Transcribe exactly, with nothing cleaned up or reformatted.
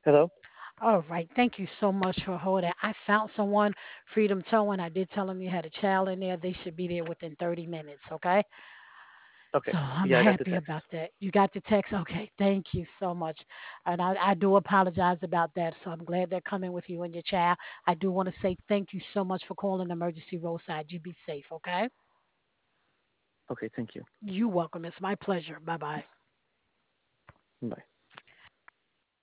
Hello? All right. Thank you so much for holding. I found someone, Freedom Towing. I did tell them you had a child in there. They should be there within thirty minutes. Okay. Okay. So I'm Yeah, I got the happy text. about that. You got the text? Okay. Thank you so much. And I, I do apologize about that. So I'm glad they're coming with you and your child. I do want to say thank you so much for calling Emergency Roadside. You be safe. Okay. Okay, thank you. You're welcome. It's my pleasure. Bye bye. Bye.